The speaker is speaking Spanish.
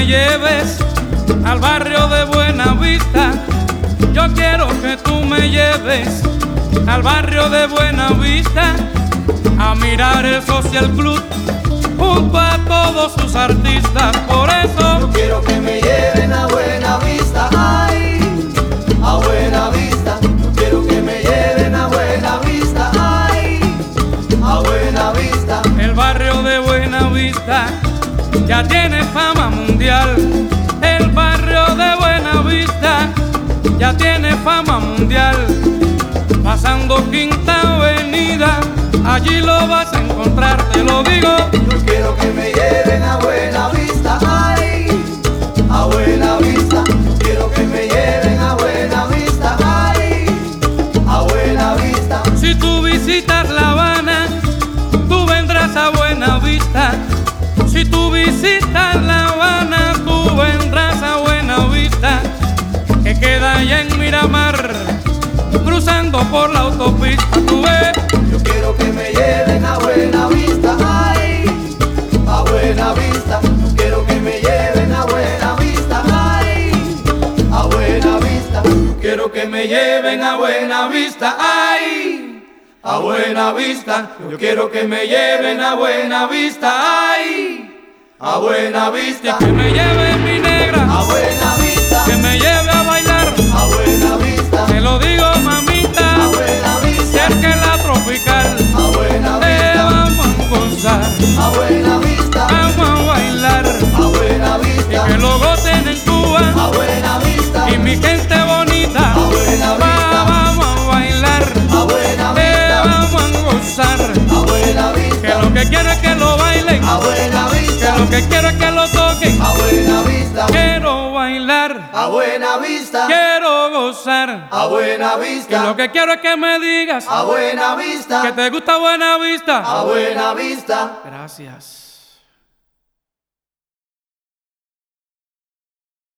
lleves al barrio de Buenavista. Yo quiero que tú me lleves al barrio de Buenavista a mirar el Social Club junto a todos sus artistas. Por eso yo quiero que me lleven a Buenavista, ay, a Buenavista. Yo quiero que me lleven a Buenavista, ay, a Buenavista. El barrio de Buenavista ya tiene fama mundial. El barrio de Buenavista ya tiene fama mundial. Pasando Quinta Avenida, allí lo vas a encontrar, te lo digo. Yo quiero que me lleven a Buenavista, ay, a Buenavista. Yo quiero que me lleven a Buenavista, ay, a Buenavista. Si tú visitas La Habana, tú vendrás a Buenavista. Si tú visitas La Habana, tú vendrás a Buenavista, que queda allá en Miramar, cruzando por la autopista. Tú ves. Yo quiero que me lleven a Buenavista, ay, a Buenavista. Yo quiero que me lleven a Buenavista, ay, a Buenavista. Yo Quiero que me lleven a Buenavista, ay, a Buenavista. Yo quiero que me lleven a Buenavista, ay, a Buenavista. Que me lleve mi negra, a Buenavista, que me lleve a bailar, a Buenavista. te lo digo, mamita, A Buenavista, cerca en la tropical, a te Buenavista, vamos a gozar, a Buenavista, vamos a bailar, a Buenavista, y que lo gocen en Cuba, a Buenavista, y mi gente bonita, a Buenavista, vamos a bailar, a te Buenavista, vamos a gozar, a Buenavista, que lo que quiero es que lo bailen, a Buenavista, que lo que quiero es que lo toquen, a Buenavista, quiero bailar, a Buenavista, quiero gozar, a que Buenavista, lo que quiero es que me digas a Buenavista, que te gusta Buenavista. a Buenavista. Gracias.